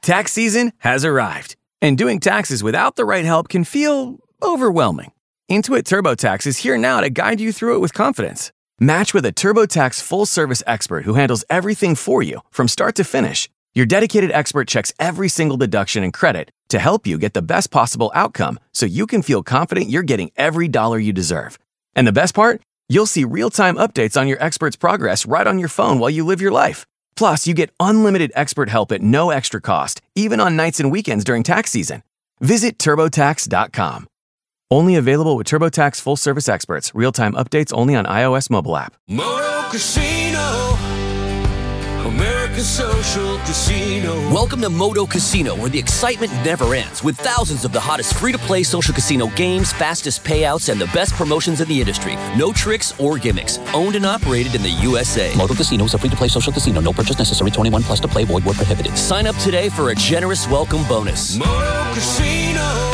Tax season has arrived, and doing taxes without the right help can feel overwhelming. Intuit TurboTax is here now to guide you through it with confidence. Match with a TurboTax full-service expert who handles everything for you from start to finish. Your dedicated expert checks every single deduction and credit to help you get the best possible outcome so you can feel confident you're getting every dollar you deserve. And the best part? You'll see real-time updates on your expert's progress right on your phone while you live your life. Plus, you get unlimited expert help at no extra cost, even on nights and weekends during tax season. Visit TurboTax.com. Only available with TurboTax full-service experts. Real-time updates only on iOS mobile app. Moto Casino, America's social casino. Welcome to Moto Casino, where the excitement never ends, with thousands of the hottest free-to-play social casino games, fastest payouts, and the best promotions in the industry. No tricks or gimmicks. Owned and operated in the USA. Moto Casino is a free-to-play social casino. No purchase necessary. 21 plus to play. Void where prohibited. Sign up today for a generous welcome bonus. Moto Casino,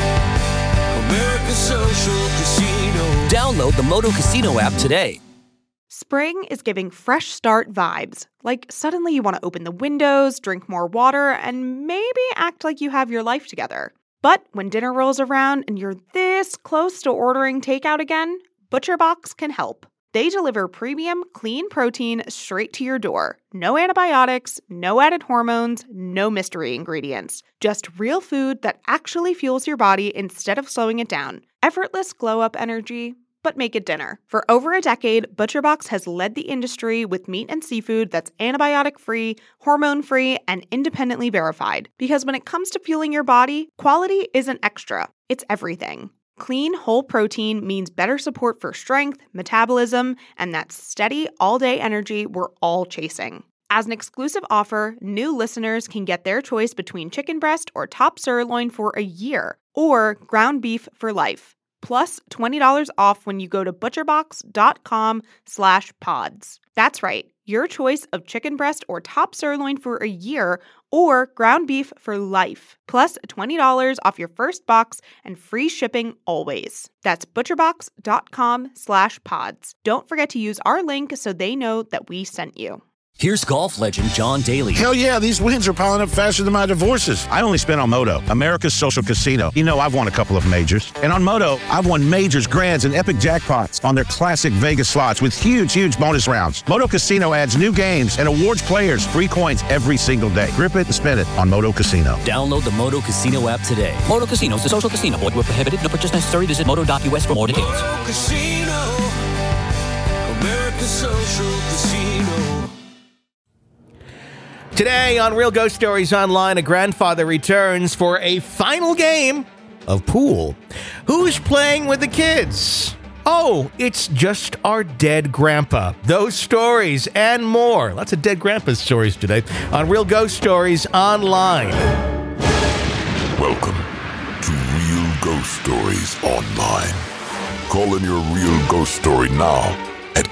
America's social casino. Download the Moto Casino app today. Spring is giving fresh start vibes. Like suddenly you want to open the windows, drink more water, and maybe act like you have your life together. But when dinner rolls around and you're this close to ordering takeout again, ButcherBox can help. They deliver premium, clean protein straight to your door. No antibiotics, no added hormones, no mystery ingredients. Just real food that actually fuels your body instead of slowing it down. Effortless glow-up energy, but make it dinner. For over a decade, ButcherBox has led the industry with meat and seafood that's antibiotic-free, hormone-free, and independently verified. Because when it comes to fueling your body, quality isn't extra, it's everything. Clean, whole protein means better support for strength, metabolism, and that steady, all-day energy we're all chasing. As an exclusive offer, new listeners can get their choice between chicken breast or top sirloin for a year, or ground beef for life. Plus $20 off when you go to butcherbox.com/pods. That's right, your choice of chicken breast or top sirloin for a year or ground beef for life. Plus $20 off your first box and free shipping always. That's butcherbox.com/pods. Don't forget to use our link so they know that we sent you. Here's golf legend John Daly. Hell yeah, these wins are piling up faster than my divorces. I only spent on Moto, America's social casino. You know I've won a couple of majors. And on Moto, I've won majors, grands, and epic jackpots on their classic Vegas slots with huge bonus rounds. Moto Casino adds new games and awards players free coins every single day. Grip it and spin it on Moto Casino. Download the Moto Casino app today. Moto Casino is a social casino. Void where prohibited. No purchase necessary. Visit moto.us for more details. Moto Casino, America's social casino. Today on Real Ghost Stories Online, a grandfather returns for a final game of pool. Who's playing with the kids? Oh, it's just our dead grandpa. Those stories and more. Lots of dead grandpa stories today on Real Ghost Stories Online. Welcome to Real Ghost Stories Online. Call in your real ghost story now at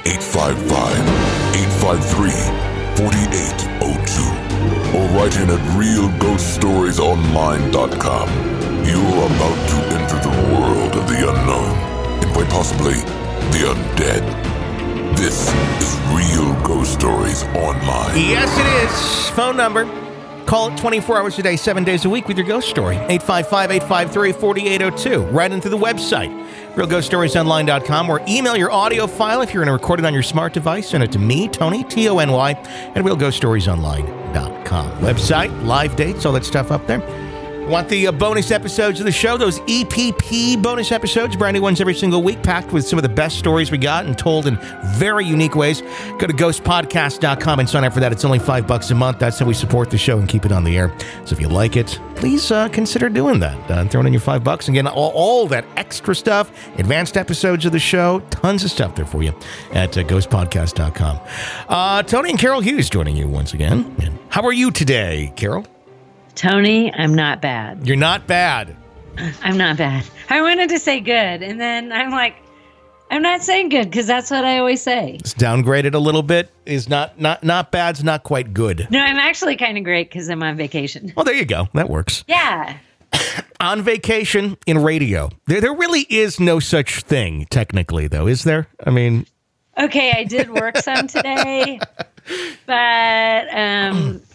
855-853-4802 or write in at realghoststoriesonline.com. You're about to enter the world of the unknown and quite possibly the undead. This is Real Ghost Stories Online. Yes, it is. Phone number. Call it 24 hours a day, 7 days a week with your ghost story. 855-853-4802. Right into the website, realghoststoriesonline.com, or email your audio file if you're going to record it on your smart device. Send it to me, Tony, Tony, at realghoststoriesonline.com. Website, live dates, all that stuff up there. Want the bonus episodes of the show, those EPP bonus episodes, brand new ones every single week, packed with some of the best stories we got and told in very unique ways. Go to ghostpodcast.com and sign up for that. It's only $5 a month. That's how we support the show and keep it on the air. So if you like it, please consider doing that. Throwing in your $5 and getting all that extra stuff, advanced episodes of the show, tons of stuff there for you at ghostpodcast.com. Tony and Carol Hughes joining you once again. And how are you today, Carol? Tony, I'm not bad. You're not bad. I'm not bad. I wanted to say good, and then I'm like, I'm not saying good because that's what I always say. It's downgraded a little bit. Is not bad's not quite good. No, I'm actually kind of great because I'm on vacation. Oh, there you go. That works. Yeah. On vacation in radio. There really is no such thing, technically, though, is there? I mean... Okay, I did work some today, but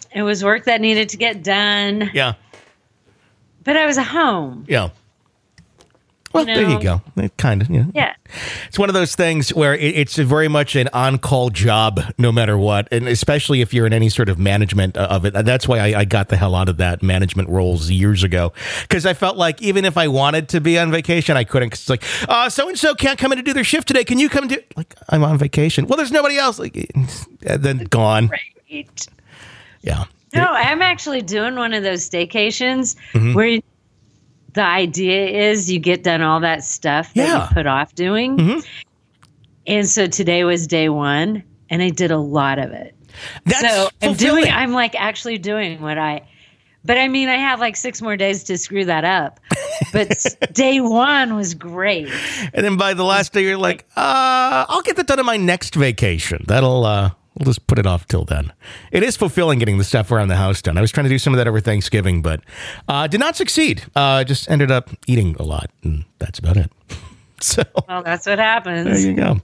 It was work that needed to get done. Yeah. But I was at home. Yeah. Well, there you go. Kind of. Yeah. It's one of those things where it's very much an on-call job, no matter what, and especially if you're in any sort of management of it. That's why I got the hell out of that management roles years ago, because I felt like even if I wanted to be on vacation, I couldn't. 'Cause it's like, so-and-so can't come in to do their shift today. Can you come do? Like, I'm on vacation. Well, there's nobody else. Like, then gone. Right. Yeah. No, I'm actually doing one of those staycations where the idea is you get done all that stuff that you put off doing. And so today was day one, and I did a lot of it. That's I'm like actually doing but I mean, I have like 6 more days to screw that up. But day one was great. And then by the last day, you're like, I'll get that done on my next vacation. We'll just put it off till then. It is fulfilling getting the stuff around the house done. I was trying to do some of that over Thanksgiving, but did not succeed. Just ended up eating a lot, and that's about it. So, well, that's what happens. There you go.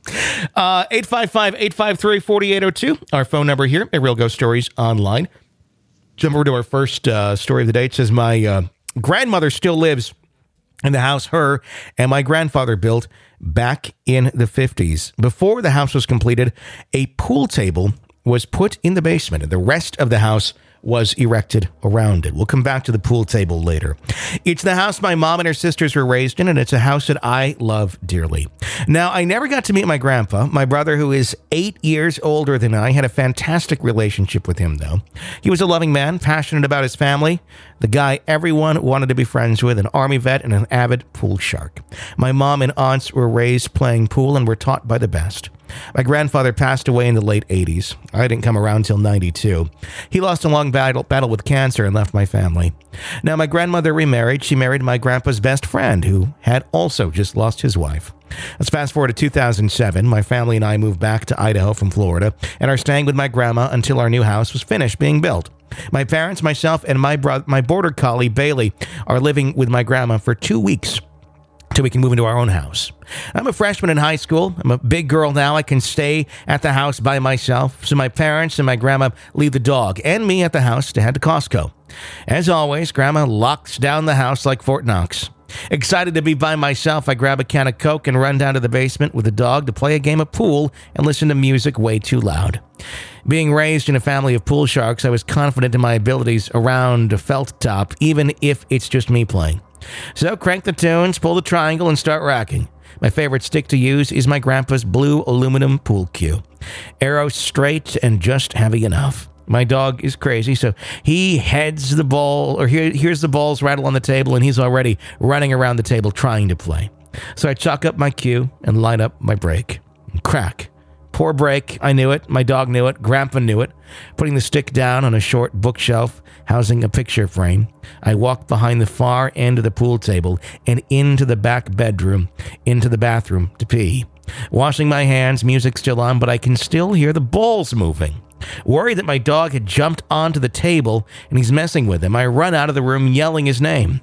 855-853-4802, our phone number here at Real Ghost Stories Online. Jump over to our first story of the day. It says, my grandmother still lives in the house her and my grandfather built back in the 50s. Before the house was completed, a pool table was put in the basement, and the rest of the house was erected around it. We'll come back to the pool table later. It's the house my mom and her sisters were raised in, and it's a house that I love dearly. Now, I never got to meet my grandpa. My brother, who is 8 years older than I, had a fantastic relationship with him, though. He was a loving man, passionate about his family, the guy everyone wanted to be friends with, an Army vet and an avid pool shark. My mom and aunts were raised playing pool and were taught by the best. My grandfather passed away in the late 80s. I didn't come around till 92. He lost a long battle with cancer and left my family. Now, my grandmother remarried. She married my grandpa's best friend, who had also just lost his wife. Let's fast forward to 2007. My family and I moved back to Idaho from Florida and are staying with my grandma until our new house was finished being built. My parents, myself, and my border collie, Bailey, are living with my grandma for 2 weeks till we can move into our own house. I'm a freshman in high school. I'm a big girl now. I can stay at the house by myself. So my parents and my grandma leave the dog and me at the house to head to Costco. As always, Grandma locks down the house like Fort Knox. Excited to be by myself, I grab a can of Coke and run down to the basement with the dog to play a game of pool and listen to music way too loud. Being raised in a family of pool sharks, I was confident in my abilities around a felt top, even if it's just me playing. So crank the tunes, pull the triangle, and start racking. My favorite stick to use is my grandpa's blue aluminum pool cue. Arrow straight and just heavy enough. My dog is crazy, so he heads the ball, or hears the balls rattle on the table, and he's already running around the table trying to play. So I chalk up my cue and line up my break. Crack. Poor break. I knew it. My dog knew it. Grandpa knew it. Putting the stick down on a short bookshelf housing a picture frame, I walked behind the far end of the pool table and into the back bedroom, into the bathroom to pee. Washing my hands, music still on, but I can still hear the balls moving. Worried that my dog had jumped onto the table and he's messing with him, I run out of the room yelling his name.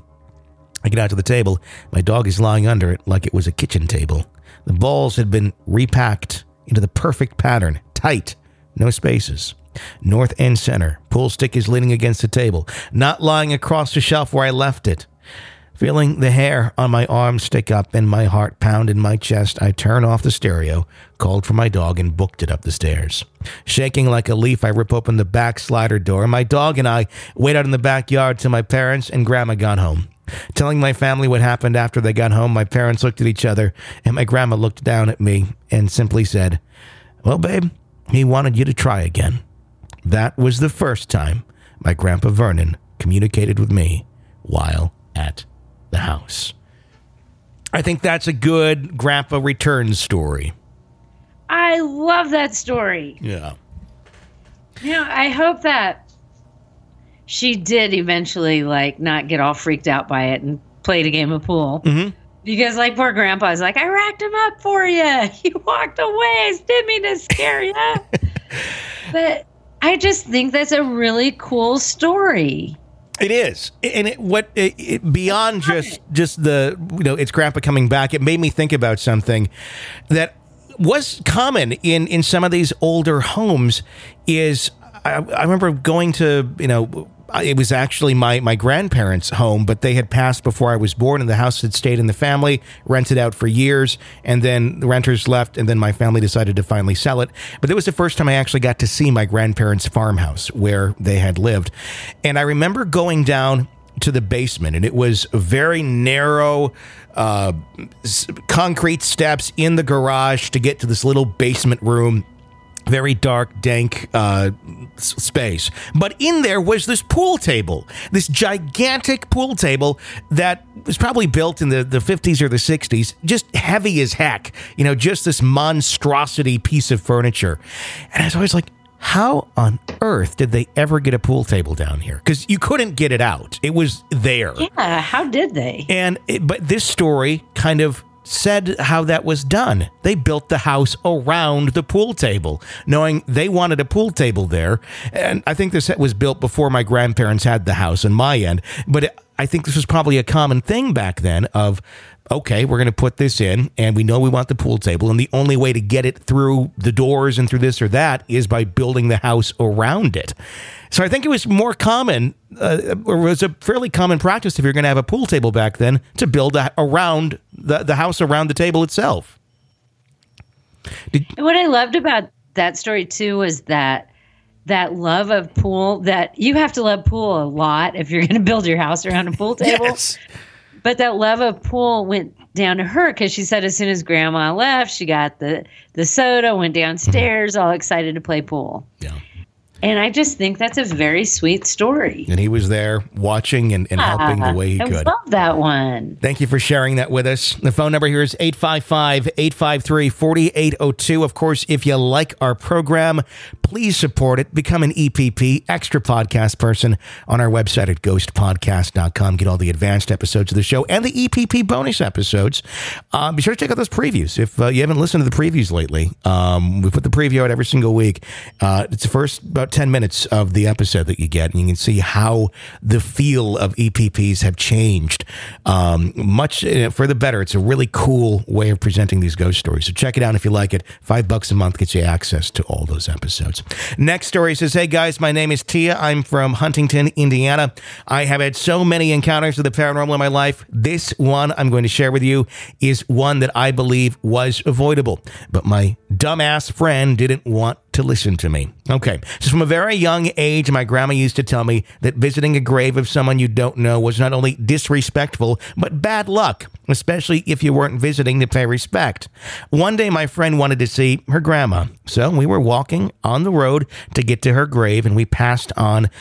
I get out to the table. My dog is lying under it like it was a kitchen table. The balls had been repacked into the perfect pattern, tight, no spaces. North and center. Pool stick is leaning against the table, not lying across the shelf where I left it. Feeling the hair on my arm stick up and my heart pound in my chest, I turn off the stereo, called for my dog, and booked it up the stairs. Shaking like a leaf, I rip open the back slider door. My dog and I wait out in the backyard till my parents and Grandma got home. Telling my family what happened after they got home, my parents looked at each other, and my grandma looked down at me and simply said, "Well, babe, he wanted you to try again." That was the first time my Grandpa Vernon communicated with me while at the house. I think that's a good Grandpa return story. I love that story. Yeah. You know, I hope that she did eventually, like, not get all freaked out by it and played a game of pool. Mm-hmm. Because, like, poor Grandpa's like, I racked him up for you. You walked away. I didn't mean to scare you. But I just think that's a really cool story. It is. And beyond just the, it's Grandpa coming back, it made me think about something that was common in some of these older homes is I remember going to, it was actually my grandparents' home, but they had passed before I was born, and the house had stayed in the family, rented out for years, and then the renters left, and then my family decided to finally sell it. But it was the first time I actually got to see my grandparents' farmhouse where they had lived. And I remember going down to the basement, and it was very narrow concrete steps in the garage to get to this little basement room. Very dark, dank space. But in there was this pool table, this gigantic pool table that was probably built in the 50s or the 60s, just heavy as heck, just this monstrosity piece of furniture. And I was always like, how on earth did they ever get a pool table down here? Because you couldn't get it out. It was there. Yeah, how did they? But this story kind of said how that was done. They built the house around the pool table, knowing they wanted a pool table there. And I think this was built before my grandparents had the house on my end. But I think this was probably a common thing back then of, okay, we're going to put this in, and we know we want the pool table, and the only way to get it through the doors and through this or that is by building the house around it. So I think it was more common, or was a fairly common practice if you're going to have a pool table back then, to build around the house around the table itself. What I loved about that story, too, was that love of pool, that you have to love pool a lot if you're going to build your house around a pool table. Yes. But that love of pool went down to her because she said as soon as Grandma left, she got the soda, went downstairs, all excited to play pool. Yeah. And I just think that's a very sweet story. And he was there watching and helping the way he could. I love that one. Thank you for sharing that with us. The phone number here is 855-853-4802. Of course, if you like our program, please support it. Become an EPP, extra podcast person, on our website at ghostpodcast.com. Get all the advanced episodes of the show and the EPP bonus episodes. Be sure to check out those previews. If you haven't listened to the previews lately, we put the preview out every single week. It's the first about 10 minutes of the episode that you get, and you can see how the feel of EPPs have changed much for the better. It's a really cool way of presenting these ghost stories. So check it out if you like it. $5 a month gets you access to all those episodes. Next story says, hey guys, my name is Tia. I'm from Huntington, Indiana. I have had so many encounters with the paranormal in my life. This one I'm going to share with you is one that I believe was avoidable, but my dumbass friend didn't want to listen to me. Okay, so from a very young age, my grandma used to tell me that visiting a grave of someone you don't know was not only disrespectful, but bad luck, especially if you weren't visiting to pay respect. One day, my friend wanted to see her grandma, so we were walking on the road to get to her grave, and we passed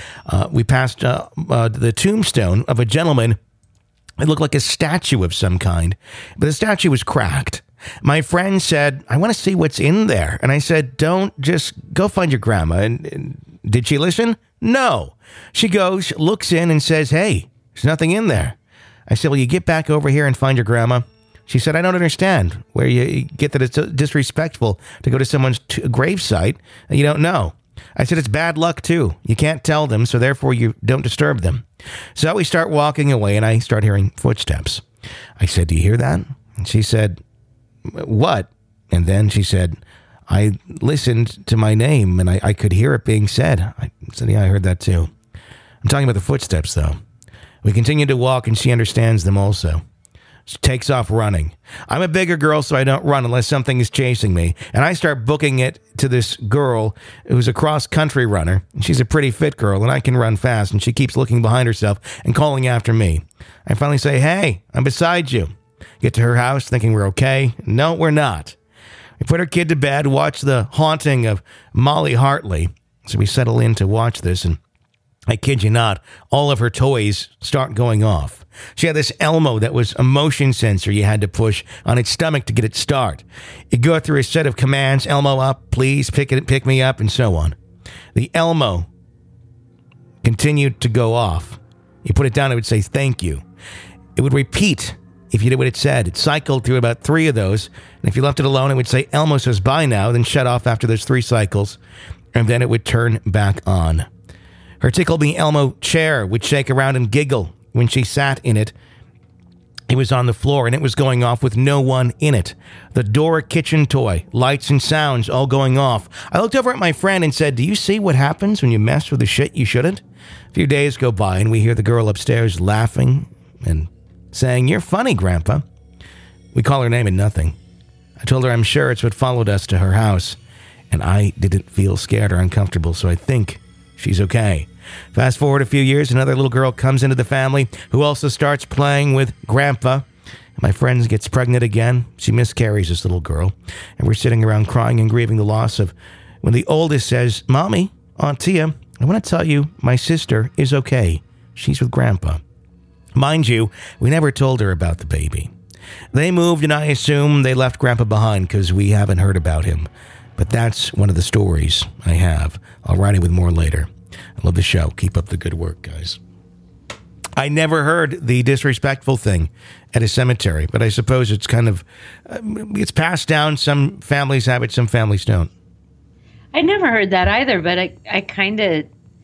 the tombstone of a gentleman. It looked like a statue of some kind, but the statue was cracked. My friend said, I want to see what's in there. And I said, don't, just go find your grandma. And did she listen? No. She goes, looks in and says, hey, there's nothing in there. I said, well, you get back over here and find your grandma. She said, I don't understand where you get that it's disrespectful to go to someone's gravesite and you don't know. I said, it's bad luck too. You can't tell them, so therefore you don't disturb them. So we start walking away and I start hearing footsteps. I said, do you hear that? And she said, what? And then she said, I listened to my name and I could hear it being said. I said, yeah, I heard that too. I'm talking about the footsteps though. We continue to walk and she understands them also. She takes off running. I'm a bigger girl, so I don't run unless something is chasing me. And I start booking it to this girl who's a cross-country runner. And she's a pretty fit girl, and I can run fast. And she keeps looking behind herself and calling after me. I finally say, hey, I'm beside you. Get to her house thinking we're okay. No, we're not. We put her kid to bed, watch The Haunting of Molly Hartley. So we settle in to watch this, and I kid you not, all of her toys start going off. She had this Elmo that was a motion sensor you had to push on its stomach to get it start. It'd go through a set of commands, Elmo up, please pick me up, and so on. The Elmo continued to go off. You put it down, it would say thank you. It would repeat if you did what it said. It cycled through about 3 of those, and if you left it alone, it would say Elmo says bye now, then shut off after those 3 cycles, and then it would turn back on. Her Tickle Me Elmo chair would shake around and giggle when she sat in it. It was on the floor, and it was going off with no one in it. The Dora kitchen toy, lights and sounds all going off. I looked over at my friend and said, do you see what happens when you mess with the shit you shouldn't? A few days go by, and we hear the girl upstairs laughing and saying, you're funny, Grandpa. We call her name and nothing. I told her I'm sure it's what followed us to her house, and I didn't feel scared or uncomfortable, so I think she's okay. Fast forward a few years, another little girl comes into the family who also starts playing with Grandpa. My friend gets pregnant again. She miscarries this little girl, and we're sitting around crying and grieving the loss of when the oldest says, Mommy, Aunt Tia, I want to tell you my sister is okay. She's with Grandpa. Mind you, we never told her about the baby. They moved, and I assume they left Grandpa behind because we haven't heard about him. But that's one of the stories I have. I'll write it with more later. I love the show. Keep up the good work, guys. I never heard the disrespectful thing at a cemetery, but I suppose it's kind of, it's passed down. Some families have it, some families don't. I never heard that either, but I kind of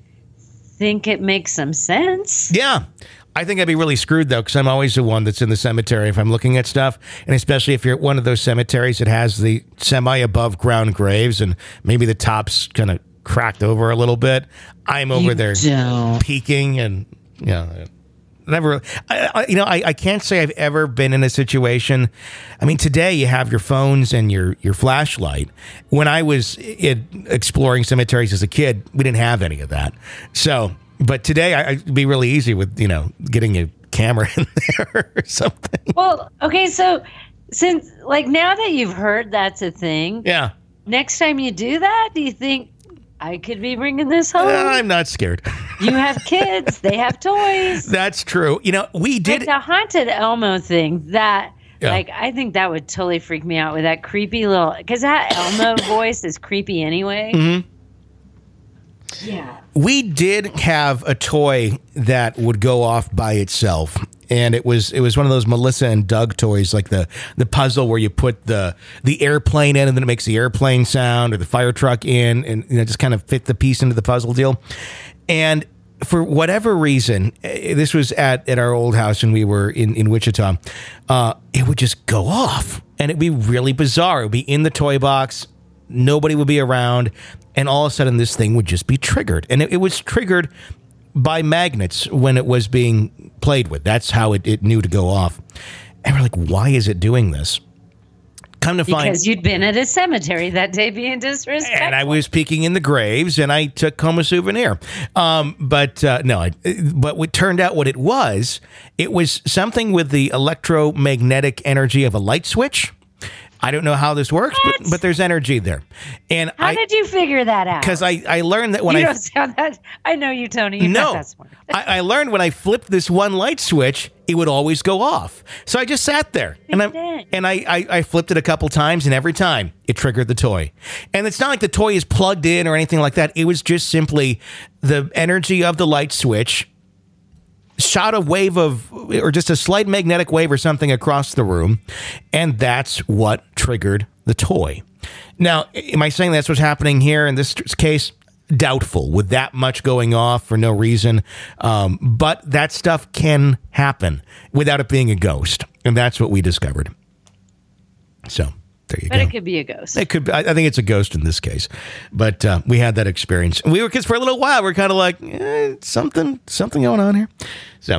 think it makes some sense. Yeah. I think I'd be really screwed, though, because I'm always the one that's in the cemetery if I'm looking at stuff. And especially if you're at one of those cemeteries that has the semi-above ground graves and maybe the top's kind of cracked over a little bit. I'm over there peeking and, never. I can't say I've ever been in a situation. I mean, today you have your phones and your flashlight. When I was exploring cemeteries as a kid, we didn't have any of that. So... But today, it'd be really easy with, getting a camera in there or something. Well, okay, so since, now that you've heard that's a thing, yeah. Next time you do that, do you think I could be bringing this home? I'm not scared. You have kids. They have toys. That's true. We did... the haunted Elmo thing, that... Yeah. I think that would totally freak me out with that creepy little... Because that Elmo voice is creepy anyway. Mm-hmm. Yeah. We did have a toy that would go off by itself, and it was one of those Melissa and Doug toys, like the puzzle where you put the airplane in and then it makes the airplane sound, or the fire truck in, and just kind of fit the piece into the puzzle deal. And for whatever reason, this was at our old house when we were in Wichita, it would just go off, and it'd be really bizarre. It would be in the toy box. Nobody would be around, and all of a sudden this thing would just be triggered. And it was triggered by magnets when it was being played with. That's how it knew to go off. And we're like, why is it doing this? Come to find... Because you'd been at a cemetery that day being disrespectful. And I was peeking in the graves, and I took home a souvenir. But it turned out what it was something with the electromagnetic energy of a light switch. I don't know how this works, but there's energy there. And how did you figure that out? Because I learned that when you don't sound that. I know you, Tony. You're not that smart. I learned when I flipped this one light switch, it would always go off. So I just sat there and I flipped it a couple times, and every time it triggered the toy. And it's not like the toy is plugged in or anything like that. It was just simply the energy of the light switch shot a wave or just a slight magnetic wave or something across the room, and that's what triggered the toy. Now, am I saying that's what's happening here in this case? Doubtful, with that much going off for no reason. But that stuff can happen without it being a ghost, and that's what we discovered. So... there you go. But it could be a ghost. It could. I think it's a ghost in this case. But we had that experience. Because for a little while, we're kind of like, something going on here. So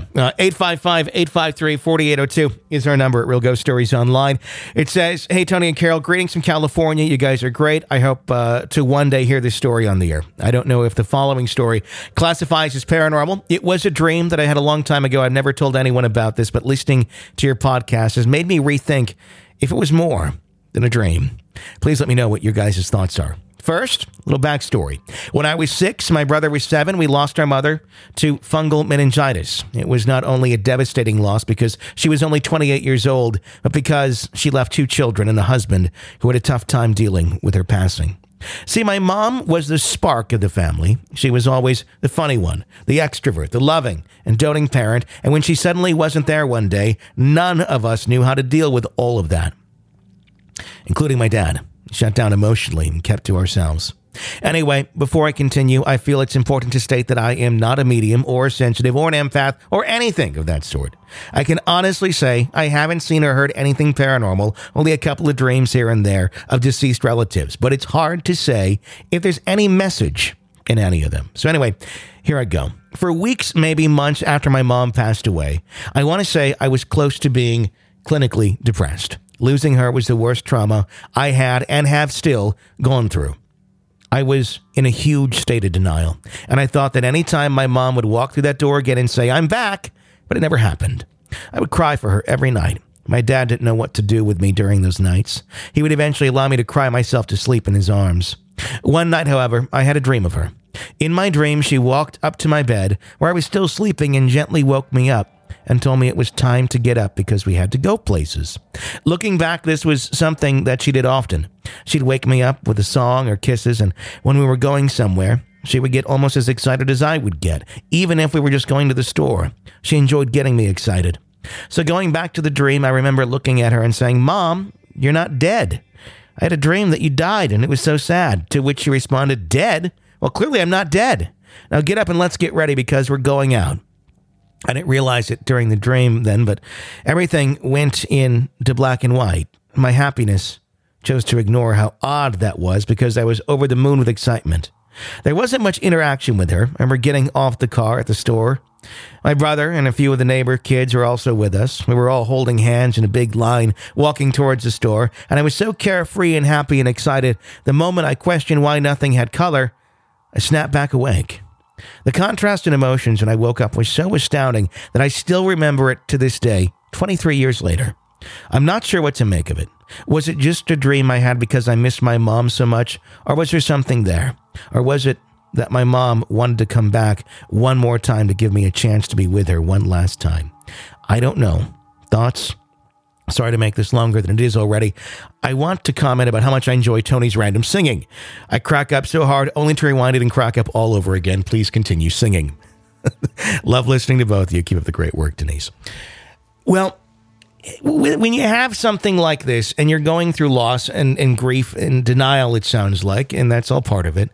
855-853-4802 is our number at Real Ghost Stories Online. It says, hey, Tony and Carol, greetings from California. You guys are great. I hope to one day hear this story on the air. I don't know if the following story classifies as paranormal. It was a dream that I had a long time ago. I've never told anyone about this, but listening to your podcast has made me rethink if it was more than a dream. Please let me know what your guys' thoughts are. First, a little backstory. When I was 6, my brother was 7, we lost our mother to fungal meningitis. It was not only a devastating loss because she was only 28 years old, but because she left 2 children and a husband who had a tough time dealing with her passing. See, my mom was the spark of the family. She was always the funny one, the extrovert, the loving and doting parent, and when she suddenly wasn't there one day, none of us knew how to deal with all of that, including my dad. Shut down emotionally and kept to ourselves. Anyway, before I continue, I feel it's important to state that I am not a medium or a sensitive or an empath or anything of that sort. I can honestly say I haven't seen or heard anything paranormal, only a couple of dreams here and there of deceased relatives, but it's hard to say if there's any message in any of them. So anyway, here I go. For weeks, maybe months after my mom passed away, I want to say I was close to being clinically depressed. Losing her was the worst trauma I had and have still gone through. I was in a huge state of denial, and I thought that any time my mom would walk through that door again and say, "I'm back," but it never happened. I would cry for her every night. My dad didn't know what to do with me during those nights. He would eventually allow me to cry myself to sleep in his arms. One night, however, I had a dream of her. In my dream, she walked up to my bed, where I was still sleeping, and gently woke me up and told me it was time to get up because we had to go places. Looking back, this was something that she did often. She'd wake me up with a song or kisses, and when we were going somewhere, she would get almost as excited as I would get, even if we were just going to the store. She enjoyed getting me excited. So going back to the dream, I remember looking at her and saying, "Mom, you're not dead. I had a dream that you died, and it was so sad." To which she responded, "Dead? Well, clearly I'm not dead. Now get up and let's get ready because we're going out." I didn't realize it during the dream then, but everything went into black and white. My happiness chose to ignore how odd that was because I was over the moon with excitement. There wasn't much interaction with her. I remember getting off the car at the store. My brother and a few of the neighbor kids were also with us. We were all holding hands in a big line, walking towards the store, and I was so carefree and happy and excited. The moment I questioned why nothing had color, I snapped back awake. The contrast in emotions when I woke up was so astounding that I still remember it to this day, 23 years later. I'm not sure what to make of it. Was it just a dream I had because I missed my mom so much, or was there something there? Or was it that my mom wanted to come back one more time to give me a chance to be with her one last time? I don't know. Thoughts? Sorry to make this longer than it is already. I want to comment about how much I enjoy Tony's random singing. I crack up so hard, only to rewind it and crack up all over again. Please continue singing. Love listening to both of you. Keep up the great work, Denise. Well, when you have something like this and you're going through loss and grief and denial, it sounds like, and that's all part of it,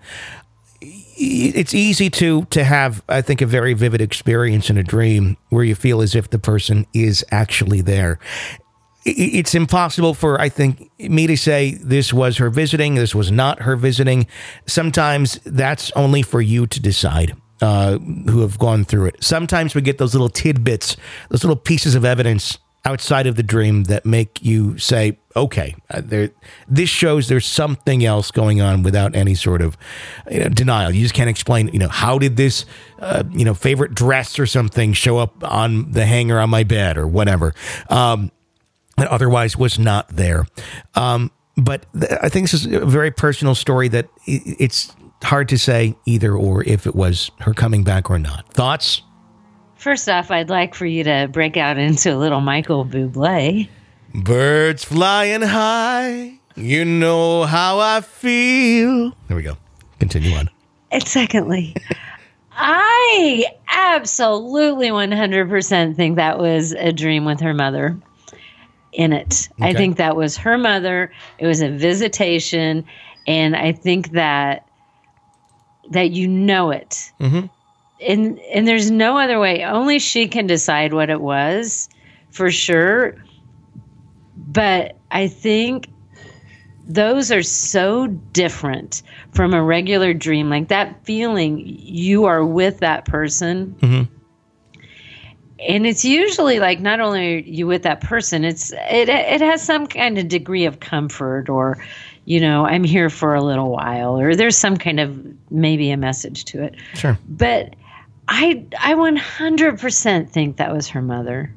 it's easy to have, I think, a very vivid experience in a dream where you feel as if the person is actually there. It's impossible for, I think, me to say this was her visiting, this was not her visiting. Sometimes that's only for you to decide, who have gone through it. Sometimes we get those little tidbits, those little pieces of evidence outside of the dream that make you say, okay, this shows there's something else going on without any sort of denial. You just can't explain, how did this, favorite dress or something show up on the hanger on my bed or whatever. That otherwise was not there. But I think this is a very personal story that it's hard to say either or if it was her coming back or not. Thoughts? First off, I'd like for you to break out into a little Michael Bublé. Birds flying high, you know how I feel. There we go. Continue on. And secondly, I absolutely 100% think that was a dream with her mother in it. Okay. I think that was her mother. It was a visitation, and I think that you know it. Mm-hmm. And there's no other way. Only she can decide what it was, for sure. But I think those are so different from a regular dream. Like that feeling you are with that person. Mm-hmm. And it's usually like not only are you with that person, it has some kind of degree of comfort or, I'm here for a little while, or there's some kind of maybe a message to it. Sure. But I 100% think that was her mother.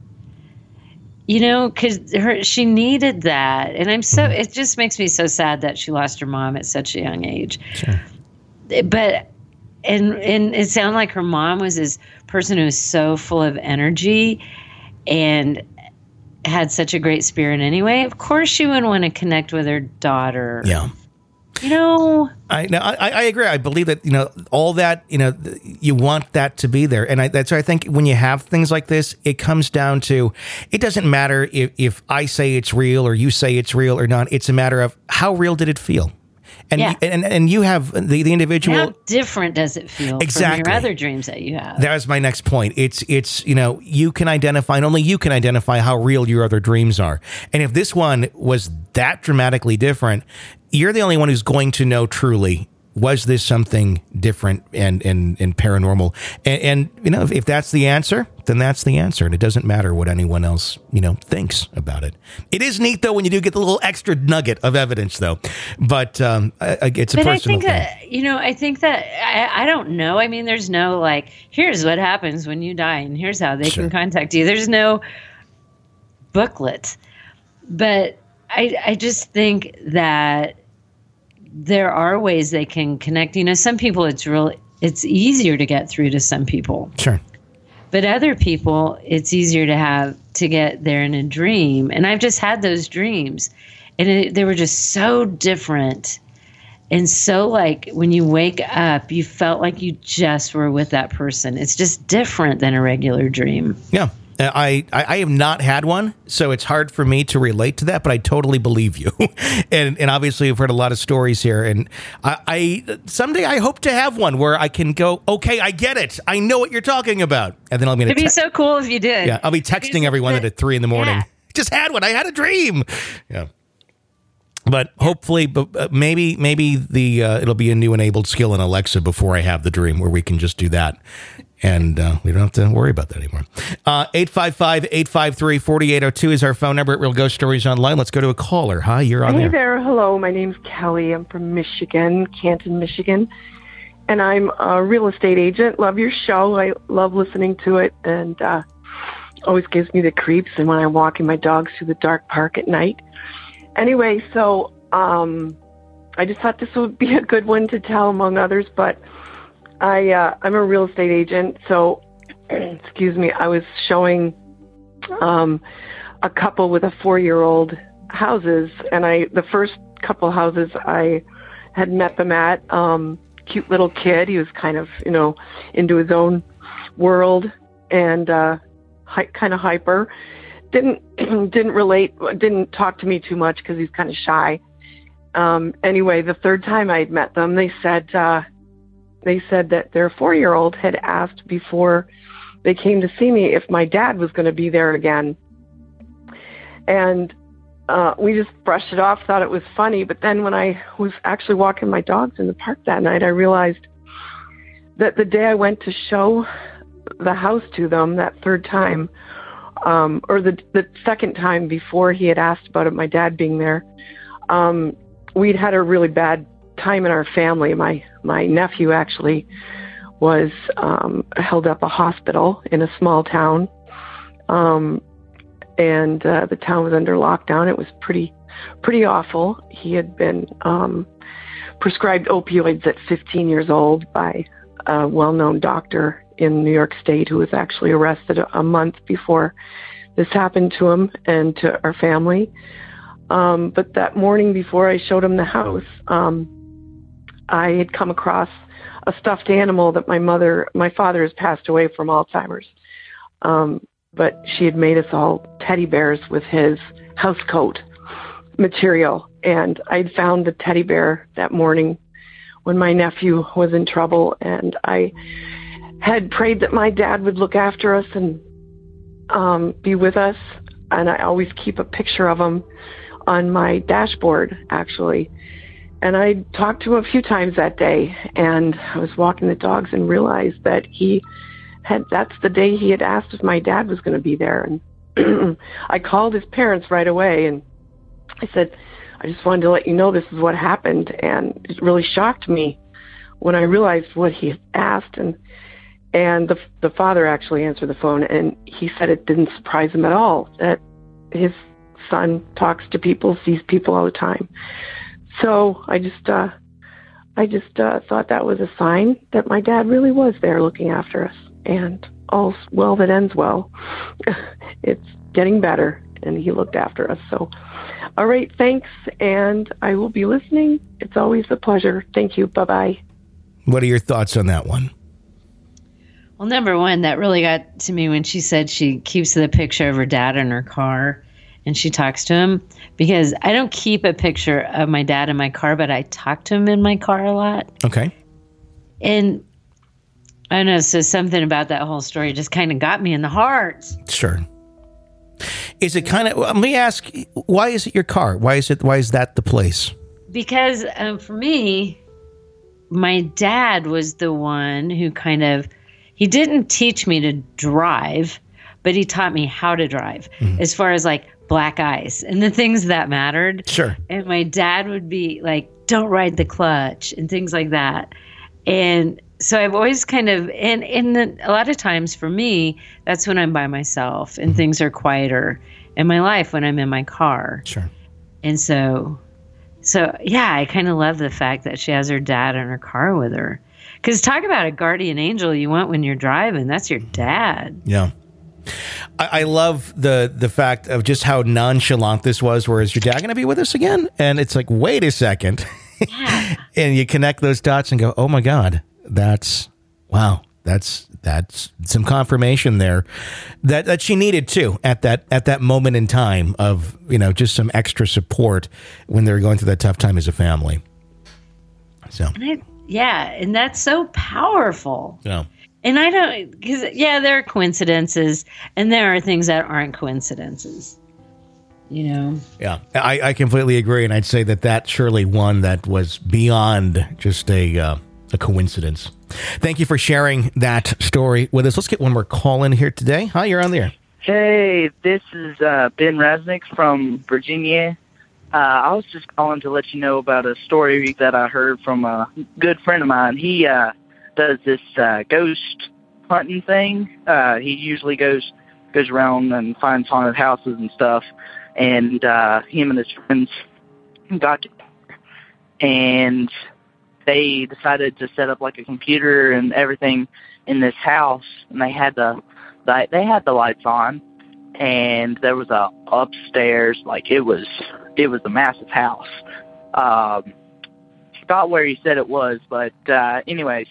Because she needed that. And it just makes me so sad that she lost her mom at such a young age. Sure. But and it sounded like her mom was this person who was so full of energy and had such a great spirit anyway. Of course she would want to connect with her daughter. Yeah. I agree. I believe that, all that, you want that to be there. And that's why I think when you have things like this, it comes down to, it doesn't matter if I say it's real or you say it's real or not. It's a matter of how real did it feel? And and you have the individual. How different does it feel from your other dreams that you have? That was my next point. It's you can identify, and only you can identify how real your other dreams are. And if this one was that dramatically different, you're the only one who's going to know truly, was this something different and paranormal? And if that's the answer, then that's the answer. And it doesn't matter what anyone else, thinks about it. It is neat, though, when you do get the little extra nugget of evidence, though. But it's a personal thing. I think that, I don't know. I mean, there's no, here's what happens when you die, and here's how they can contact you. There's no booklet. But I just think that there are ways they can connect. Some people, it's easier to get through to some people. Sure. But other people, it's easier to get there in a dream. And I've just had those dreams, and they were just so different. And so when you wake up, you felt like you just were with that person. It's just different than a regular dream. Yeah. I have not had one, so it's hard for me to relate to that, but I totally believe you. and obviously I've heard a lot of stories here, and I someday I hope to have one where I can go, okay, I get it. I know what you're talking about. And then It'd be so cool if you did. Yeah, I'll be texting everyone at 3 a.m. Yeah. Just had one. I had a dream. Yeah. But hopefully, maybe it'll be a new enabled skill in Alexa before I have the dream, where we can just do that. And we don't have to worry about that anymore. 855-853-4802 is our phone number at Real Ghost Stories Online. Let's go to a caller. Hi, you're on there. Hey there. Hello. My name's Kelly. I'm from Michigan, Canton, Michigan. And I'm a real estate agent. Love your show. I love listening to it. And always gives me the creeps. And when I'm walking my dogs through the dark park at night. Anyway, so I just thought this would be a good one to tell among others. But I'm a real estate agent, so excuse me. I was showing a couple with a 4-year-old houses, and the first couple houses I had met them at. Cute little kid. He was kind of into his own world and kind of hyper. Didn't relate. Didn't talk to me too much because he's kind of shy. Anyway, the third time I'd met them, they said that their 4-year-old had asked before they came to see me if my dad was going to be there again. And we just brushed it off, thought it was funny. But then when I was actually walking my dogs in the park that night, I realized that the day I went to show the house to them that third time, or the second time before he had asked about it, my dad being there, we'd had a really bad time in our family. My nephew actually was held up a hospital in a small town, and the town was under lockdown. It was pretty awful. He had been prescribed opioids at 15 years old by a well-known doctor in New York State, who was actually arrested a month before this happened to him and to our family. But that morning before I showed him the house, I had come across a stuffed animal that my father has passed away from Alzheimer's. But she had made us all teddy bears with his house coat material. And I'd found the teddy bear that morning when my nephew was in trouble. And I had prayed that my dad would look after us and be with us. And I always keep a picture of him on my dashboard, actually. And I talked to him a few times that day, and I was walking the dogs and realized that that's the day he had asked if my dad was going to be there. And I called his parents right away, and I said, I just wanted to let you know this is what happened. And it really shocked me when I realized what he had asked. And the father actually answered the phone, and he said it didn't surprise him at all that his son talks to people, sees people all the time. So I just thought that was a sign that my dad really was there looking after us. And all's well that ends well. It's getting better, and he looked after us. So, all right, thanks, and I will be listening. It's always a pleasure. Thank you. Bye-bye. What are your thoughts on that one? Well, number one, that really got to me when she said she keeps the picture of her dad in her car. and she talks to him, because I don't keep a picture of my dad in my car, but I talk to him in my car a lot. Okay. And I don't know, so something about that whole story just kind of got me in the heart. Sure. Is it kind of, let me ask, why is it your car? Why is that the place? Because for me, my dad was the one who he didn't teach me to drive, but he taught me how to drive, as far as like black ice and the things that mattered. Sure. And my dad would be like, don't ride the clutch and things like that. And so I've always and a lot of times for me, that's when I'm by myself and things are quieter in my life, when I'm in my car. Sure. And so yeah, I kind of love the fact that she has her dad in her car with her. Because talk about a guardian angel you want when you're driving. That's your dad. Yeah. I love the fact of just how nonchalant this was, where is your dad going to be with us again? And it's like, wait a second. Yeah. And you connect those dots and go, oh my God, that's some confirmation there that she needed too at that moment in time of, just some extra support when they're going through that tough time as a family. So and that's so powerful. Yeah. And I don't, because there are coincidences and there are things that aren't coincidences. Yeah, I completely agree, and I'd say that surely one that was beyond just a coincidence. Thank you for sharing that story with us. Let's get one more call in here today. Hi, you're on the air. Hey, this is Ben Rasnick from Virginia. I was just calling to let you know about a story that I heard from a good friend of mine. He does this ghost hunting thing. He usually goes around and finds haunted houses and stuff. And him and his friends got together, and they decided to set up like a computer and everything in this house. And they had the lights on, and there was a upstairs, like it was a massive house. Not where he said it was, but anyways,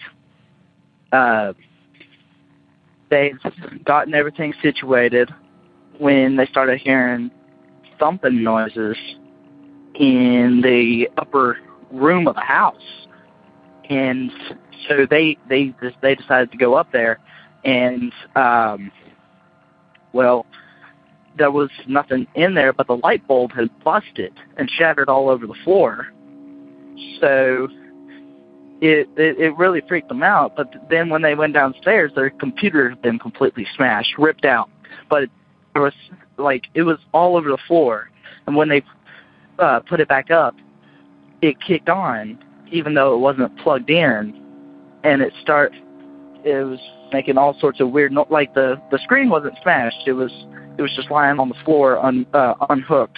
they've gotten everything situated when they started hearing thumping noises in the upper room of the house. And so they decided to go up there, and there was nothing in there, but the light bulb had busted and shattered all over the floor. So it really freaked them out. But then when they went downstairs, their computer had been completely smashed, ripped out. But it was all over the floor. And when they put it back up, it kicked on, even though it wasn't plugged in. And it was making all sorts of weird, like the screen wasn't smashed. It was just lying on the floor, unhooked.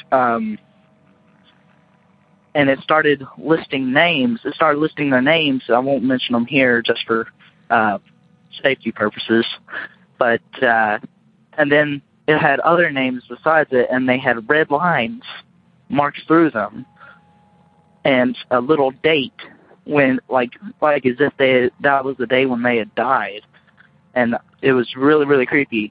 And it started listing names. It started listing their names. I won't mention them here just for safety purposes. But and then it had other names besides it, and they had red lines marked through them, and a little date when, like as if that was the day when they had died, and it was really, really creepy.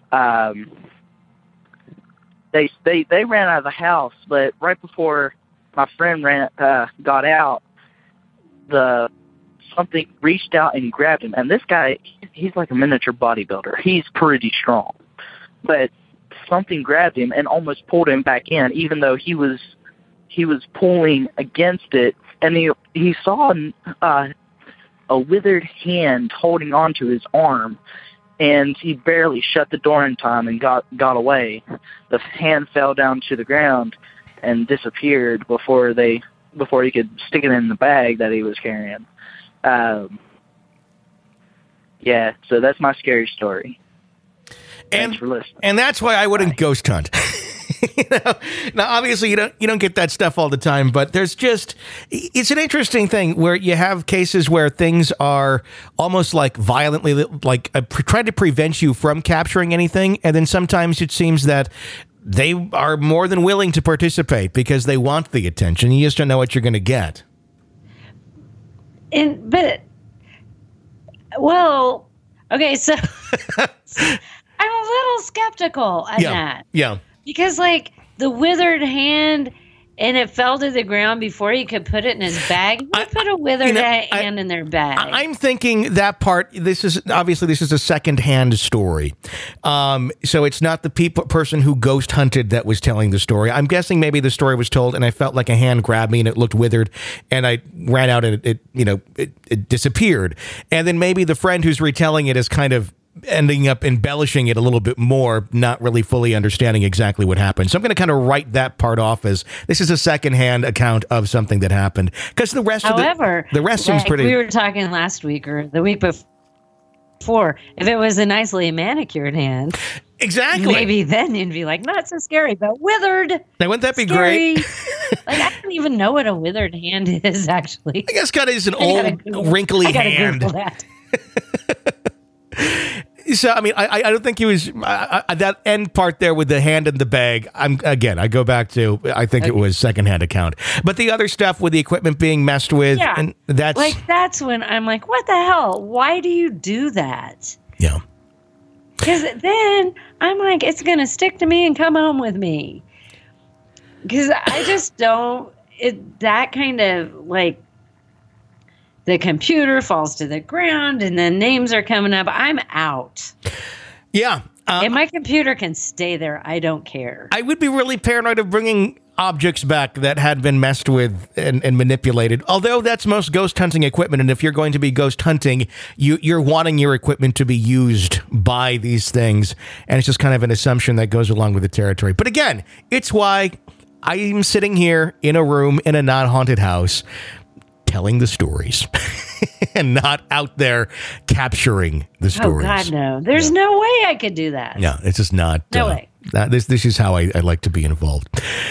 They ran out of the house, but right before my friend got out, something reached out and grabbed him. And this guy, he's like a miniature bodybuilder. He's pretty strong. But something grabbed him and almost pulled him back in, even though he was pulling against it. And he saw a withered hand holding onto his arm, and he barely shut the door in time and got away. The hand fell down to the ground and disappeared before he could stick it in the bag that he was carrying. Yeah, so that's my scary story. Thanks for listening. And that's why I wouldn't ghost hunt. Now, obviously, you don't get that stuff all the time, but it's an interesting thing where you have cases where things are almost like violently, trying to prevent you from capturing anything, and then sometimes it seems that they are more than willing to participate because they want the attention. You just don't know what you're going to get. Okay, so I'm a little skeptical on that. Yeah. Because, the withered hand and it fell to the ground before he could put it in his bag. Who put a withered hand in their bag? I'm thinking that part, this is a second-hand story. So it's not the person who ghost hunted that was telling the story. I'm guessing maybe the story was told and I felt like a hand grabbed me and it looked withered and I ran out and it disappeared. And then maybe the friend who's retelling it is kind of ending up embellishing it a little bit more, not really fully understanding exactly what happened. So I'm going to kind of write that part off as this is a secondhand account of something that happened. Because the rest the rest seems pretty. We were talking last week or the week before. If it was a nicely manicured hand, exactly, maybe then you'd be like, not so scary, but withered. Now, wouldn't that be scary. great? Like, I don't even know what a withered hand is. Actually, I guess God is an old wrinkly hand. Google that. So, I mean, I don't think he was that end part there with the hand in the bag. I go back to, I think it was secondhand account, but the other stuff with the equipment being messed with, and that's when I'm like, what the hell? Why do you do that? Yeah. Because then I'm like, it's going to stick to me and come home with me. Because I just don't, that kind of like, the computer falls to the ground and then names are coming up. I'm out. Yeah. If my computer can stay there, I don't care. I would be really paranoid of bringing objects back that had been messed with and manipulated. Although that's most ghost hunting equipment. And if you're going to be ghost hunting, you're wanting your equipment to be used by these things. And it's just kind of an assumption that goes along with the territory. But again, it's why I'm sitting here in a room in a non-haunted house telling the stories and not out there capturing the stories. Oh, God, no. There's no way I could do that. No, it's just not. No way. This is how I like to be involved.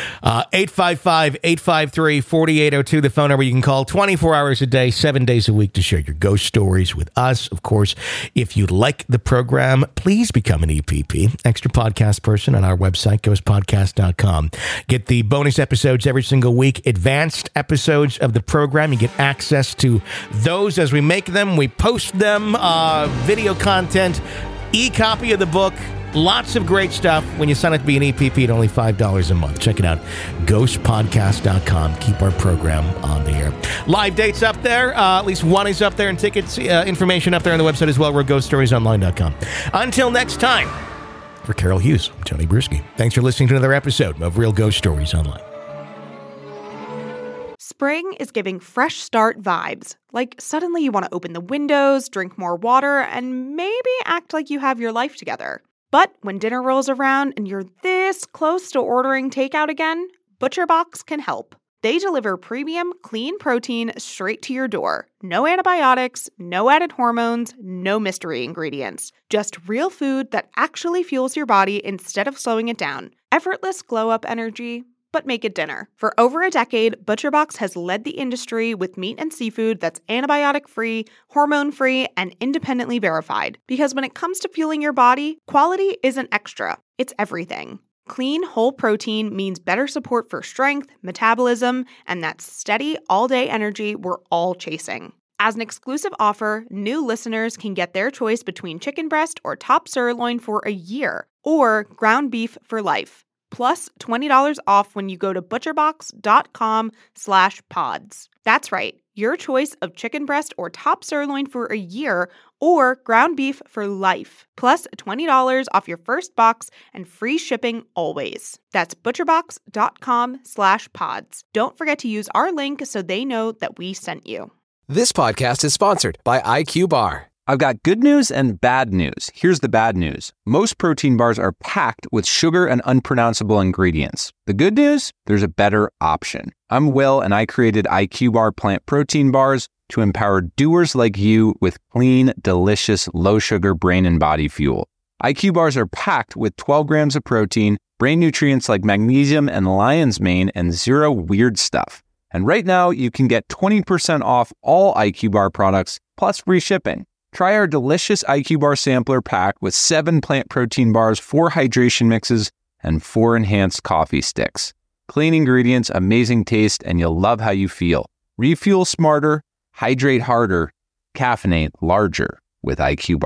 855-853-4802, the phone number you can call 24 hours a day, 7 days a week to share your ghost stories with us. Of course, if you like the program, please become an EPP, extra podcast person on our website, ghostpodcast.com. Get the bonus episodes every single week, advanced episodes of the program. You get access to those as we make them. We post them, video content, e-copy of the book. Lots of great stuff when you sign up to be an EPP at only $5 a month. Check it out. Ghostpodcast.com. Keep our program on the air. Live dates up there. At least one is up there, and tickets, information up there on the website as well. We're ghoststoriesonline.com. Until next time, for Carol Hughes, I'm Tony Bruschi. Thanks for listening to another episode of Real Ghost Stories Online. Spring is giving fresh start vibes. Like suddenly you want to open the windows, drink more water, and maybe act like you have your life together. But when dinner rolls around and you're this close to ordering takeout again, ButcherBox can help. They deliver premium, clean protein straight to your door. No antibiotics, no added hormones, no mystery ingredients. Just real food that actually fuels your body instead of slowing it down. Effortless glow-up energy, but make it dinner. For over a decade, ButcherBox has led the industry with meat and seafood that's antibiotic-free, hormone-free, and independently verified. Because when it comes to fueling your body, quality isn't extra, it's everything. Clean, whole protein means better support for strength, metabolism, and that steady, all-day energy we're all chasing. As an exclusive offer, new listeners can get their choice between chicken breast or top sirloin for a year, or ground beef for life. Plus $20 off when you go to butcherbox.com/pods. That's right, your choice of chicken breast or top sirloin for a year or ground beef for life. Plus $20 off your first box and free shipping always. That's butcherbox.com/pods. Don't forget to use our link so they know that we sent you. This podcast is sponsored by IQ Bar. I've got good news and bad news. Here's the bad news. Most protein bars are packed with sugar and unpronounceable ingredients. The good news? There's a better option. I'm Will, and I created IQ Bar plant protein bars to empower doers like you with clean, delicious, low-sugar brain and body fuel. IQ Bars are packed with 12 grams of protein, brain nutrients like magnesium and lion's mane, and zero weird stuff. And right now, you can get 20% off all IQ Bar products, plus free shipping. Try our delicious IQ Bar sampler pack with 7 plant protein bars, 4 hydration mixes, and 4 enhanced coffee sticks. Clean ingredients, amazing taste, and you'll love how you feel. Refuel smarter, hydrate harder, caffeinate larger with IQ Bar.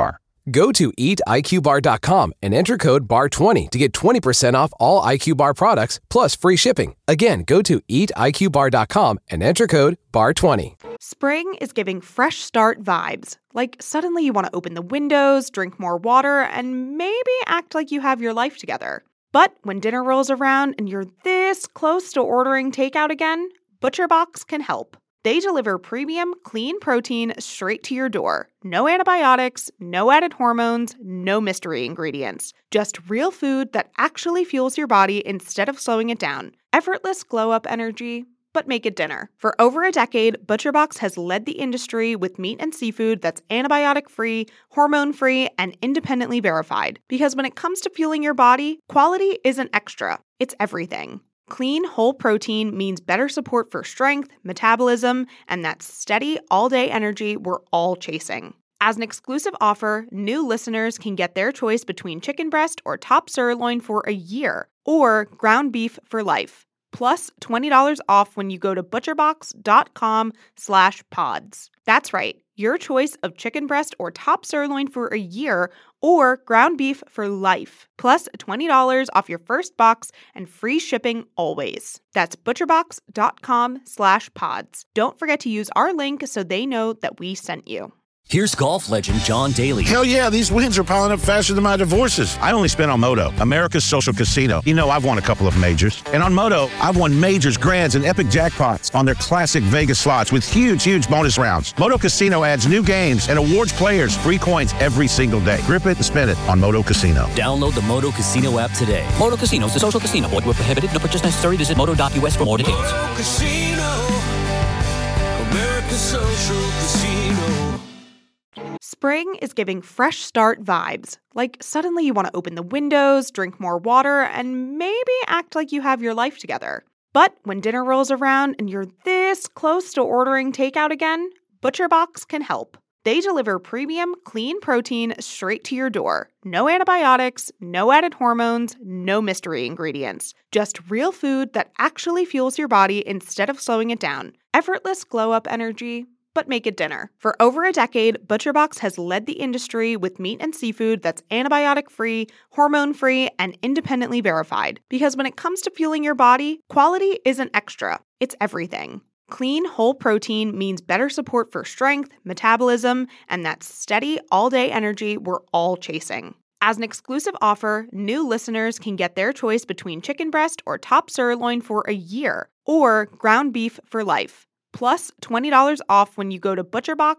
Go to eatiqbar.com and enter code BAR20 to get 20% off all IQ Bar products plus free shipping. Again, go to eatiqbar.com and enter code BAR20. Spring is giving fresh start vibes. Like suddenly you want to open the windows, drink more water, and maybe act like you have your life together. But when dinner rolls around and you're this close to ordering takeout again, ButcherBox can help. They deliver premium, clean protein straight to your door. No antibiotics, no added hormones, no mystery ingredients. Just real food that actually fuels your body instead of slowing it down. Effortless glow-up energy, but make it dinner. For over a decade, ButcherBox has led the industry with meat and seafood that's antibiotic-free, hormone-free, and independently verified. Because when it comes to fueling your body, quality isn't extra, it's everything. Clean, whole protein means better support for strength, metabolism, and that steady, all-day energy we're all chasing. As an exclusive offer, new listeners can get their choice between chicken breast or top sirloin for a year, or ground beef for life. Plus $20 off when you go to butcherbox.com/pods. That's right, your choice of chicken breast or top sirloin for a year or ground beef for life. Plus $20 off your first box and free shipping always. That's butcherbox.com/pods. Don't forget to use our link so they know that we sent you. Here's golf legend John Daly. Hell yeah, these wins are piling up faster than my divorces. I only spent on Moto, America's social casino. You know, I've won a couple of majors. And on Moto, I've won majors, grands, and epic jackpots on their classic Vegas slots with huge bonus rounds. Moto Casino adds new games and awards players free coins every single day. Grip it and spin it on Moto Casino. Download the Moto Casino app today. Moto Casino is a social casino. Void where prohibited. No purchase necessary. Visit moto.us for more details. Moto Casino, America's social casino. Spring is giving fresh start vibes. Like suddenly you want to open the windows, drink more water, and maybe act like you have your life together. But when dinner rolls around and you're this close to ordering takeout again, ButcherBox can help. They deliver premium, clean protein straight to your door. No antibiotics, no added hormones, no mystery ingredients. Just real food that actually fuels your body instead of slowing it down. Effortless glow-up energy, but make it dinner. For over a decade, ButcherBox has led the industry with meat and seafood that's antibiotic-free, hormone-free, and independently verified. Because when it comes to fueling your body, quality isn't extra, it's everything. Clean, whole protein means better support for strength, metabolism, and that steady, all-day energy we're all chasing. As an exclusive offer, new listeners can get their choice between chicken breast or top sirloin for a year, or ground beef for life. Plus $20 off when you go to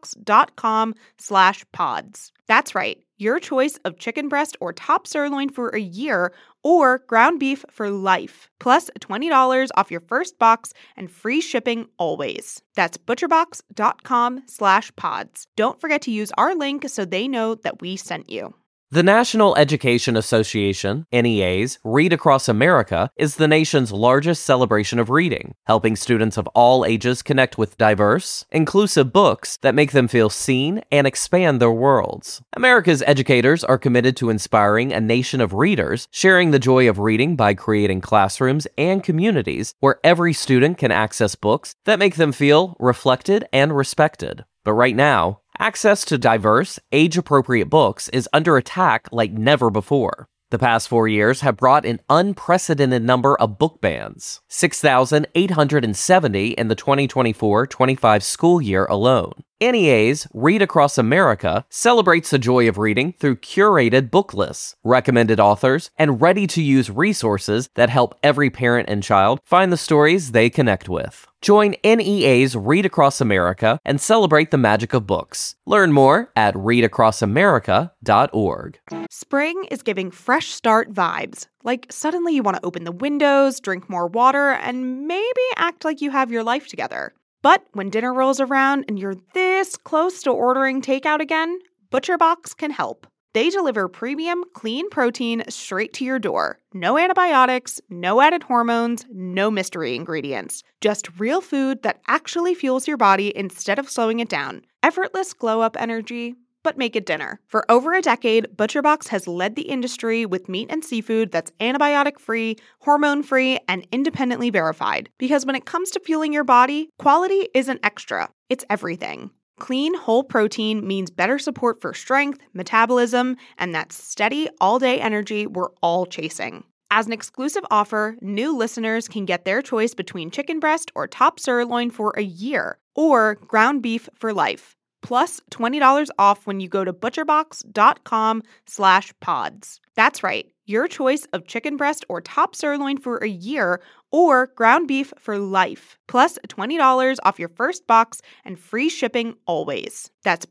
butcherbox.com/pods. That's right, your choice of chicken breast or top sirloin for a year or ground beef for life. Plus $20 off your first box and free shipping always. That's butcherbox.com/pods. Don't forget to use our link so they know that we sent you. The National Education Association, NEA's Read Across America, is the nation's largest celebration of reading, helping students of all ages connect with diverse, inclusive books that make them feel seen and expand their worlds. America's educators are committed to inspiring a nation of readers, sharing the joy of reading by creating classrooms and communities where every student can access books that make them feel reflected and respected. But right now, access to diverse, age-appropriate books is under attack like never before. The past 4 years have brought an unprecedented number of book bans, 6,870 in the 2024-25 school year alone. NEA's Read Across America celebrates the joy of reading through curated book lists, recommended authors, and ready-to-use resources that help every parent and child find the stories they connect with. Join NEA's Read Across America and celebrate the magic of books. Learn more at readacrossamerica.org. Spring is giving fresh start vibes. Like suddenly you want to open the windows, drink more water, and maybe act like you have your life together. But when dinner rolls around and you're this close to ordering takeout again, ButcherBox can help. They deliver premium, clean protein straight to your door. No antibiotics, no added hormones, no mystery ingredients. Just real food that actually fuels your body instead of slowing it down. Effortless glow-up energy, but make it dinner. For over a decade, ButcherBox has led the industry with meat and seafood that's antibiotic-free, hormone-free, and independently verified. Because when it comes to fueling your body, quality isn't extra, it's everything. Clean, whole protein means better support for strength, metabolism, and that steady, all-day energy we're all chasing. As an exclusive offer, new listeners can get their choice between chicken breast or top sirloin for a year, or ground beef for life, plus $20 off when you go to butcherbox.com/pods. That's right, your choice of chicken breast or top sirloin for a year, or ground beef for life, plus $20 off your first box and free shipping always. That's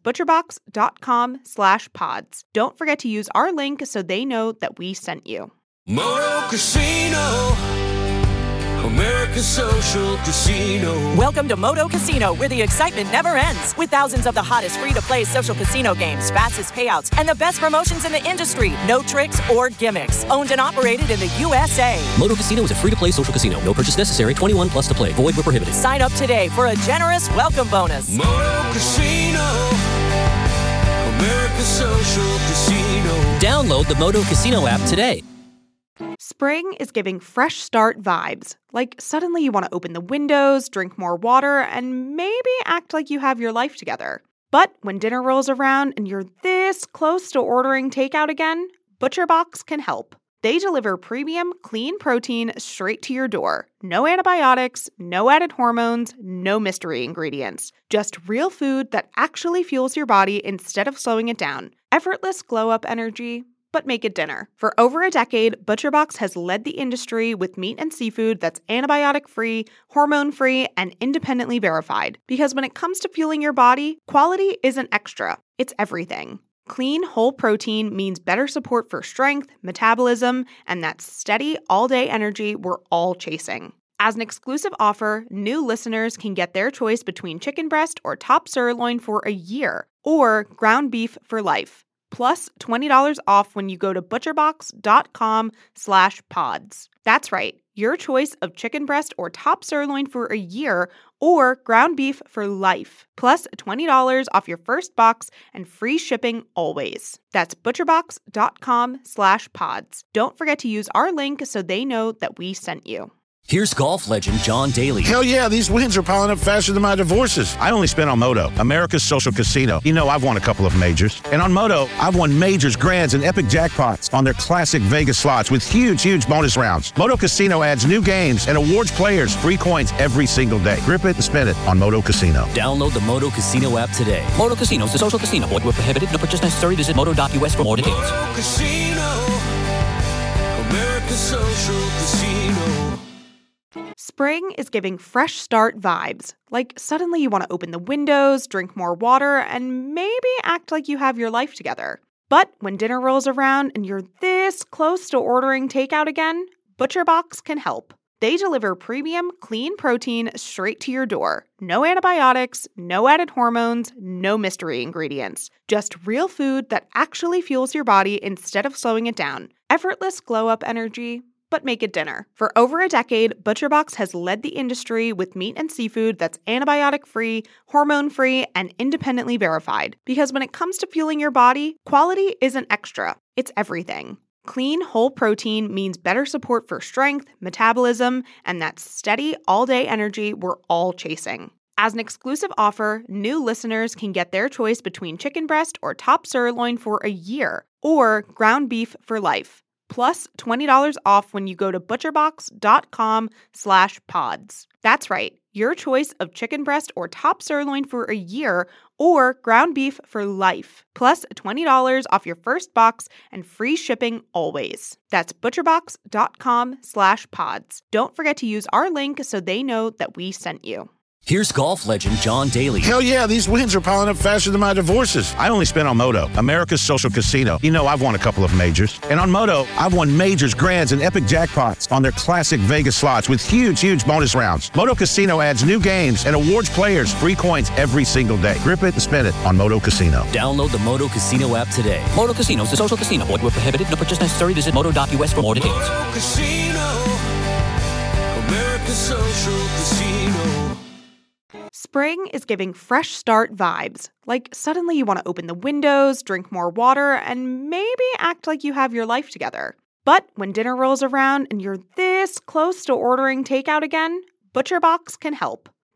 butcherbox.com/pods. Don't forget to use our link so they know that we sent you. Moto Casino, America's social casino. Welcome to Moto Casino, where the excitement never ends. With thousands of the hottest free-to-play social casino games, fastest payouts, and the best promotions in the industry. No tricks or gimmicks. Owned and operated in the USA. Moto Casino is a free-to-play social casino. No purchase necessary. 21 plus to play. Void where prohibited. Sign up today for a generous welcome bonus. Moto Casino, America's social casino. Download the Moto Casino app today. Spring is giving fresh start vibes. Like suddenly you want to open the windows, drink more water, and maybe act like you have your life together. But when dinner rolls around and you're this close to ordering takeout again, ButcherBox can help. They deliver premium, clean protein straight to your door. No antibiotics, no added hormones, no mystery ingredients. Just real food that actually fuels your body instead of slowing it down. Effortless glow-up energy, but make it dinner. For over a decade, ButcherBox has led the industry with meat and seafood that's antibiotic-free, hormone-free, and independently verified. Because when it comes to fueling your body, quality isn't extra, it's everything. Clean, whole protein means better support for strength, metabolism, and that steady, all-day energy we're all chasing. As an exclusive offer, new listeners can get their choice between chicken breast or top sirloin for a year, or ground beef for life, plus $20 off when you go to butcherbox.com/pods. That's right, your choice of chicken breast or top sirloin for a year, or ground beef for life, plus $20 off your first box and free shipping always. That's butcherbox.com/pods. Don't forget to use our link so they know that we sent you. Here's golf legend John Daly. Hell yeah, these wins are piling up faster than my divorces. I only spent on Moto, America's social casino. You know, I've won a couple of majors. And on Moto, I've won majors, grands, and epic jackpots on their classic Vegas slots with huge bonus rounds. Moto Casino adds new games and awards players free coins every single day. Grip it and spin it on Moto Casino. Download the Moto Casino app today. Moto Casino is a social casino. Void where prohibited. No purchase necessary. Visit moto.us for more details. Moto Casino, America's social casino. Spring is giving fresh start vibes. Like suddenly you want to open the windows, drink more water, and maybe act like you have your life together. But when dinner rolls around and you're this close to ordering takeout again, ButcherBox can help. They deliver premium, clean protein straight to your door. No antibiotics, no added hormones, no mystery ingredients. Just real food that actually fuels your body instead of slowing it down. Effortless glow-up energy, but make it dinner. For over a decade, ButcherBox has led the industry with meat and seafood that's antibiotic-free, hormone-free, and independently verified. Because when it comes to fueling your body, quality isn't extra, it's everything. Clean, whole protein means better support for strength, metabolism, and that steady, all-day energy we're all chasing. As an exclusive offer, new listeners can get their choice between chicken breast or top sirloin for a year, or ground beef for life, plus $20 off when you go to butcherbox.com/pods. That's right, your choice of chicken breast or top sirloin for a year, or ground beef for life, plus $20 off your first box and free shipping always. That's butcherbox.com/pods. Don't forget to use our link so they know that we sent you. Here's golf legend John Daly. Hell yeah, these wins are piling up faster than my divorces. I only spent on Moto, America's social casino. You know, I've won a couple of majors. And on Moto, I've won majors, grands, and epic jackpots on their classic Vegas slots with huge bonus rounds. Moto Casino adds new games and awards players free coins every single day. Grip it and spin it on Moto Casino. Download the Moto Casino app today. Moto Casino is a social casino. Void where prohibited. No purchase necessary. Visit moto.us for more details. Moto Casino, America's social casino. Spring is giving fresh start vibes. Like suddenly you want to open the windows, drink more water, and maybe act like you have your life together. But when dinner rolls around and you're this close to ordering takeout again, ButcherBox can help.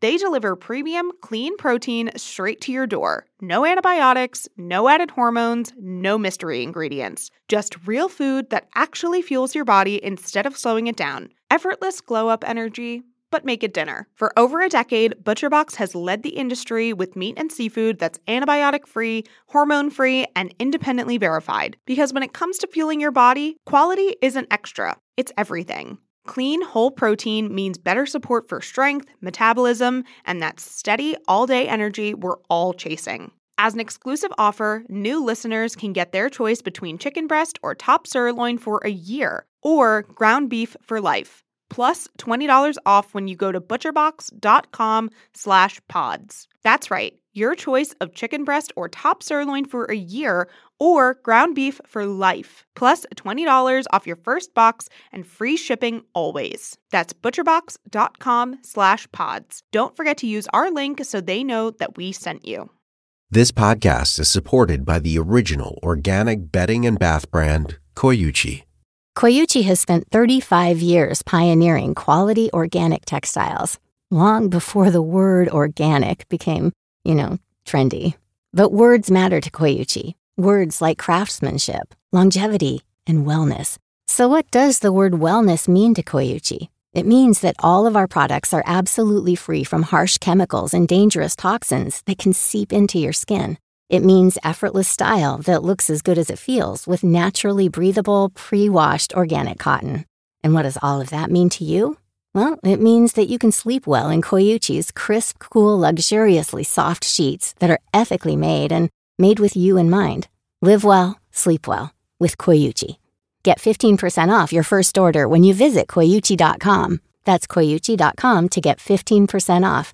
They deliver premium, clean protein straight to your door. No antibiotics, no added hormones, no mystery ingredients. Just real food that actually fuels your body instead of slowing it down. Effortless glow-up energy, but make it dinner. For over a decade, ButcherBox has led the industry with meat and seafood that's antibiotic-free, hormone-free, and independently verified. Because when it comes to fueling your body, quality isn't extra, it's everything. Clean, whole protein means better support for strength, metabolism, and that steady, all-day energy we're all chasing. As an exclusive offer, new listeners can get their choice between chicken breast or top sirloin for a year, or ground beef for life. Plus $20 off when you go to butcherbox.com/pods. That's right, your choice of chicken breast or top sirloin for a year or ground beef for life. Plus $20 off your first box and free shipping always. That's butcherbox.com/pods. Don't forget to use our link so they know that we sent you. This podcast is supported by the original organic bedding and bath brand, Koyuchi. Koyuchi has spent 35 years pioneering quality organic textiles, long before the word organic became, trendy. But words matter to Koyuchi. Words like craftsmanship, longevity, and wellness. So what does the word wellness mean to Koyuchi? It means that all of our products are absolutely free from harsh chemicals and dangerous toxins that can seep into your skin. It means effortless style that looks as good as it feels with naturally breathable, pre-washed organic cotton. And what does all of that mean to you? Well, it means that you can sleep well in Koyuchi's crisp, cool, luxuriously soft sheets that are ethically made and made with you in mind. Live well, sleep well with Koyuchi. Get 15% off your first order when you visit Koyuchi.com. That's Koyuchi.com to get 15% off.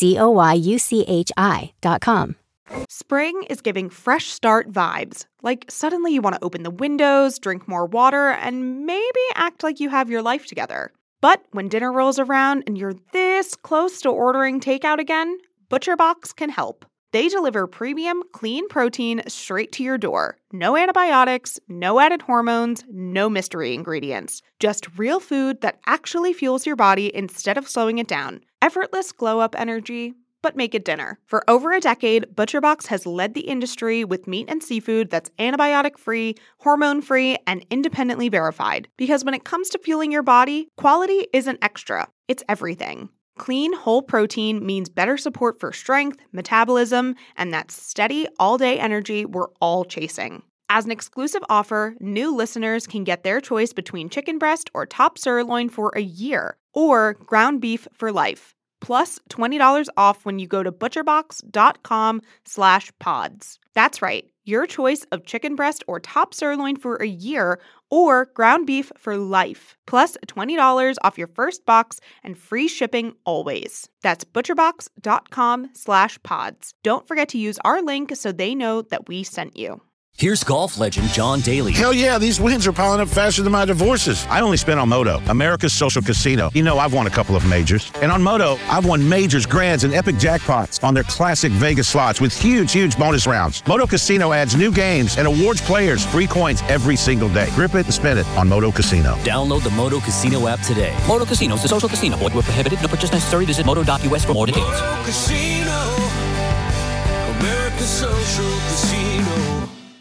Koyuchi.com. Spring is giving fresh start vibes. Like suddenly you want to open the windows, drink more water, and maybe act like you have your life together. But when dinner rolls around and you're this close to ordering takeout again, ButcherBox can help. They deliver premium, clean protein straight to your door. No antibiotics, no added hormones, no mystery ingredients. Just real food that actually fuels your body instead of slowing it down. Effortless glow-up energy, but make it dinner. For over a decade, ButcherBox has led the industry with meat and seafood that's antibiotic-free, hormone-free, and independently verified. Because when it comes to fueling your body, quality isn't extra, it's everything. Clean, whole protein means better support for strength, metabolism, and that steady, all-day energy we're all chasing. As an exclusive offer, new listeners can get their choice between chicken breast or top sirloin for a year, or ground beef for life. Plus $20 off when you go to butcherbox.com/pods. That's right, your choice of chicken breast or top sirloin for a year or ground beef for life. Plus $20 off your first box and free shipping always. That's butcherbox.com/pods. Don't forget to use our link so they know that we sent you. Here's golf legend John Daly. Hell yeah, these wins are piling up faster than my divorces. I only spent on Moto, America's social casino. I've won a couple of majors. And on Moto, I've won majors, grands, and epic jackpots on their classic Vegas slots with huge bonus rounds. Moto Casino adds new games and awards players free coins every single day. Grip it and spin it on Moto Casino. Download the Moto Casino app today. Moto Casino is a social casino. Void where prohibited. No purchase necessary. Visit moto.us for more details. Moto Casino, America's social casino.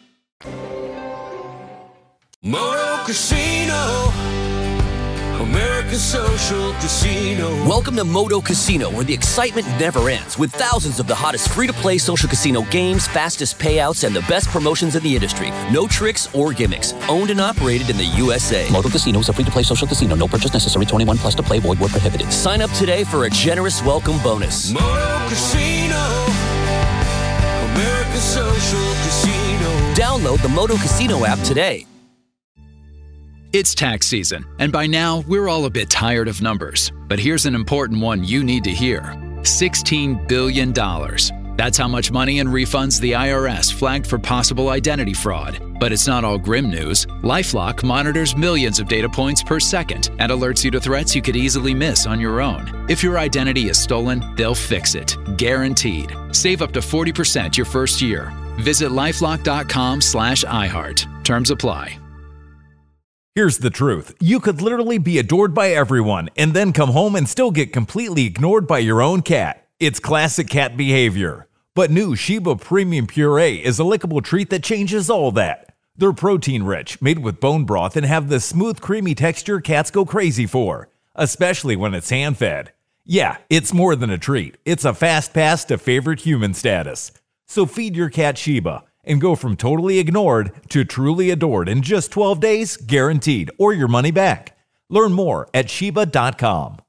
Moto Casino, America's social casino. Welcome to Moto Casino, where the excitement never ends, with thousands of the hottest free-to-play social casino games, fastest payouts, and the best promotions in the industry. No tricks or gimmicks. Owned and operated in the USA. Moto Casino is a free-to-play social casino. No purchase necessary. 21 plus to play. Void where prohibited. Sign up today for a generous welcome bonus. Moto Casino, America's social casino. Download the Moto Casino app today. It's tax season, and by now, we're all a bit tired of numbers. But here's an important one you need to hear. $16 billion. That's how much money in refunds the IRS flagged for possible identity fraud. But it's not all grim news. LifeLock monitors millions of data points per second and alerts you to threats you could easily miss on your own. If your identity is stolen, they'll fix it. Guaranteed. Save up to 40% your first year. Visit LifeLock.com/iHeart. Terms apply. Here's the truth. You could literally be adored by everyone and then come home and still get completely ignored by your own cat. It's classic cat behavior. But new Sheba Premium Puree is a lickable treat that changes all that. They're protein-rich, made with bone broth, and have the smooth, creamy texture cats go crazy for, especially when it's hand-fed. Yeah, it's more than a treat. It's a fast pass to favorite human status. So feed your cat Sheba and go from totally ignored to truly adored in just 12 days, guaranteed, or your money back. Learn more at Sheba.com.